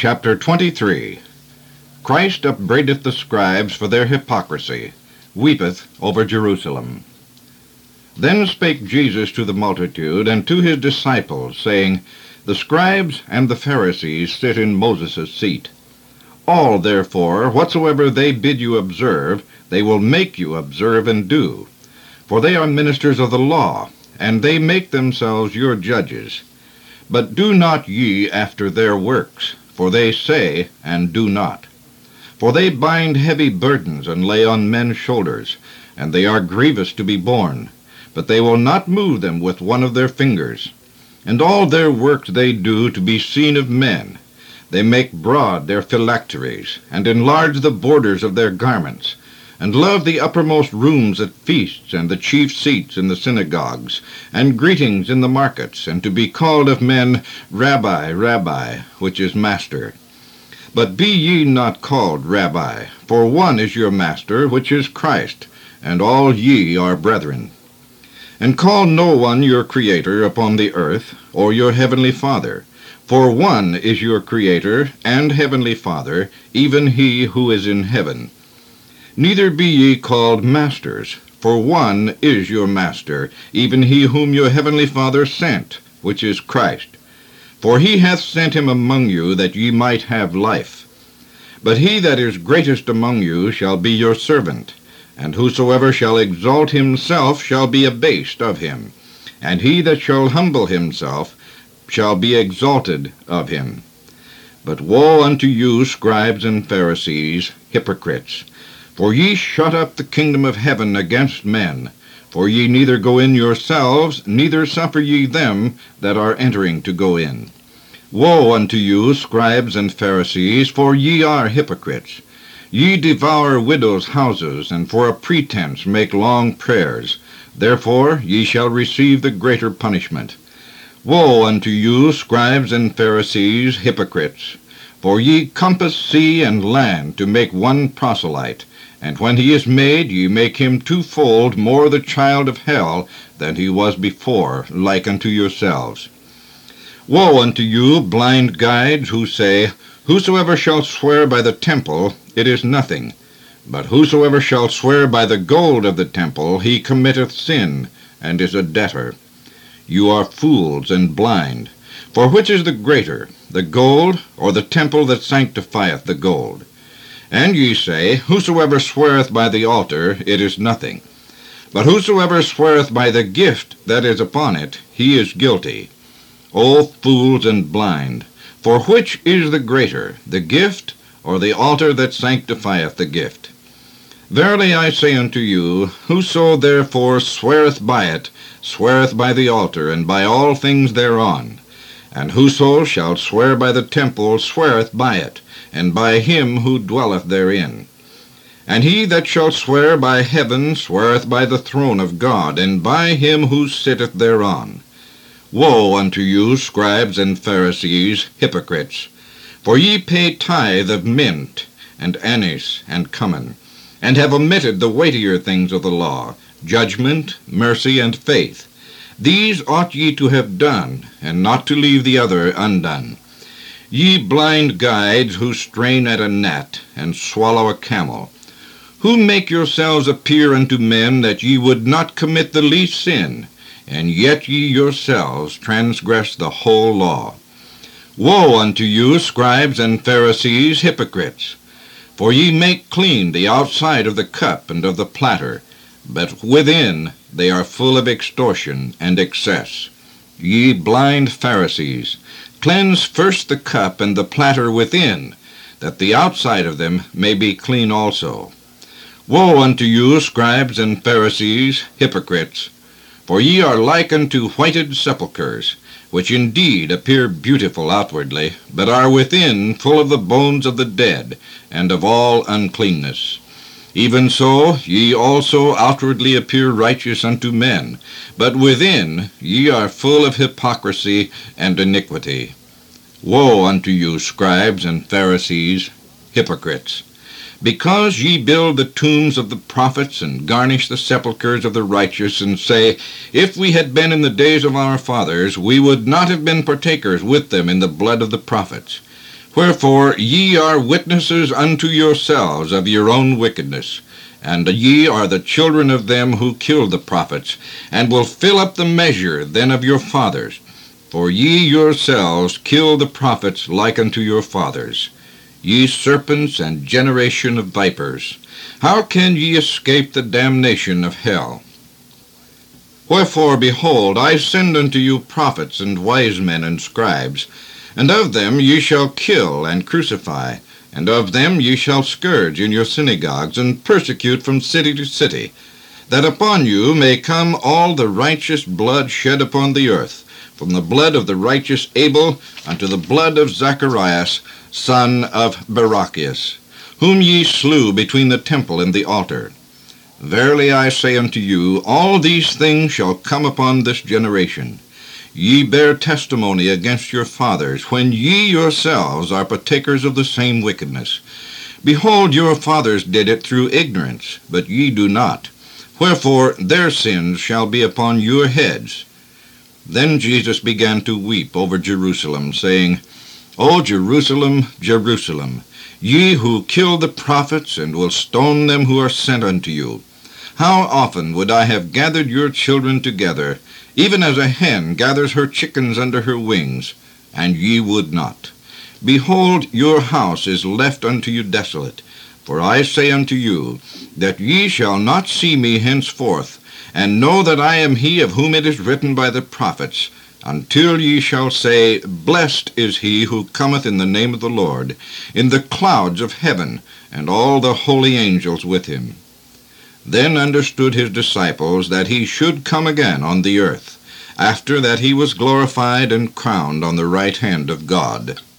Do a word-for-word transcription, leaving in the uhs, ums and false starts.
Chapter twenty-three. Christ upbraideth the scribes for their hypocrisy, weepeth over Jerusalem. Then spake Jesus to the multitude and to his disciples, saying, The scribes and the Pharisees sit in Moses' seat. All, therefore, whatsoever they bid you observe, they will make you observe and do. For they are ministers of the law, and they make themselves your judges. But do not ye after their works, for they say and do not. For they bind heavy burdens and lay on men's shoulders, and they are grievous to be borne, but they will not move them with one of their fingers. And all their works they do to be seen of men. They make broad their phylacteries, and enlarge the borders of their garments, and love the uppermost rooms at feasts, and the chief seats in the synagogues, and greetings in the markets, and to be called of men, Rabbi, Rabbi, which is Master. But be ye not called Rabbi, for one is your Master, which is Christ, and all ye are brethren. And call no one your Creator upon the earth, or your heavenly Father, for one is your Creator and heavenly Father, even he who is in heaven. Neither be ye called masters, for one is your Master, even he whom your heavenly Father sent, which is Christ. For he hath sent him among you that ye might have life. But he that is greatest among you shall be your servant, and whosoever shall exalt himself shall be abased of him, and he that shall humble himself shall be exalted of him. But woe unto you, scribes and Pharisees, hypocrites! For ye shut up the kingdom of heaven against men. For ye neither go in yourselves, neither suffer ye them that are entering to go in. Woe unto you, scribes and Pharisees, for ye are hypocrites! Ye devour widows' houses, and for a pretense make long prayers. Therefore ye shall receive the greater punishment. Woe unto you, scribes and Pharisees, hypocrites! For ye compass sea and land to make one proselyte, and when he is made, ye make him twofold more the child of hell than he was before, like unto yourselves. Woe unto you, blind guides, who say, Whosoever shall swear by the temple, it is nothing. But whosoever shall swear by the gold of the temple, he committeth sin, and is a debtor. You are fools and blind. For which is the greater, the gold, or the temple that sanctifieth the gold? And ye say, Whosoever sweareth by the altar, it is nothing. But whosoever sweareth by the gift that is upon it, he is guilty. O fools and blind! For which is the greater, the gift, or the altar that sanctifieth the gift? Verily I say unto you, Whoso therefore sweareth by it, sweareth by the altar, and by all things thereon. And whoso shall swear by the temple sweareth by it, and by him who dwelleth therein. And he that shall swear by heaven sweareth by the throne of God, and by him who sitteth thereon. Woe unto you, scribes and Pharisees, hypocrites! For ye pay tithe of mint, and anise, and cummin, and have omitted the weightier things of the law, judgment, mercy, and faith. These ought ye to have done, and not to leave the other undone. Ye blind guides, who strain at a gnat, and swallow a camel, who make yourselves appear unto men that ye would not commit the least sin, and yet ye yourselves transgress the whole law. Woe unto you, scribes and Pharisees, hypocrites! For ye make clean the outside of the cup and of the platter, but within they are full of extortion and excess. Ye blind Pharisees, cleanse first the cup and the platter within, that the outside of them may be clean also. Woe unto you, scribes and Pharisees, hypocrites! For ye are like unto whited sepulchres, which indeed appear beautiful outwardly, but are within full of the bones of the dead, and of all uncleanness. Even so ye also outwardly appear righteous unto men, but within ye are full of hypocrisy and iniquity. Woe unto you, scribes and Pharisees, hypocrites! Because ye build the tombs of the prophets, and garnish the sepulchres of the righteous, and say, If we had been in the days of our fathers, we would not have been partakers with them in the blood of the prophets. Wherefore ye are witnesses unto yourselves of your own wickedness, and ye are the children of them who killed the prophets, and will fill up the measure then of your fathers. For ye yourselves killed the prophets like unto your fathers. Ye serpents and generation of vipers, how can ye escape the damnation of hell? Wherefore, behold, I send unto you prophets and wise men and scribes, and of them ye shall kill and crucify, and of them ye shall scourge in your synagogues, and persecute from city to city, that upon you may come all the righteous blood shed upon the earth, from the blood of the righteous Abel unto the blood of Zacharias, son of Barachias, whom ye slew between the temple and the altar. Verily I say unto you, all these things shall come upon this generation. Ye bear testimony against your fathers, when ye yourselves are partakers of the same wickedness. Behold, your fathers did it through ignorance, but ye do not. Wherefore their sins shall be upon your heads. Then Jesus began to weep over Jerusalem, saying, O Jerusalem, Jerusalem, ye who kill the prophets, and will stone them who are sent unto you, how often would I have gathered your children together, even as a hen gathers her chickens under her wings, and ye would not. Behold, your house is left unto you desolate. For I say unto you, that ye shall not see me henceforth, and know that I am he of whom it is written by the prophets, until ye shall say, Blessed is he who cometh in the name of the Lord, in the clouds of heaven, and all the holy angels with him. Then understood his disciples that he should come again on the earth, after that he was glorified and crowned on the right hand of God.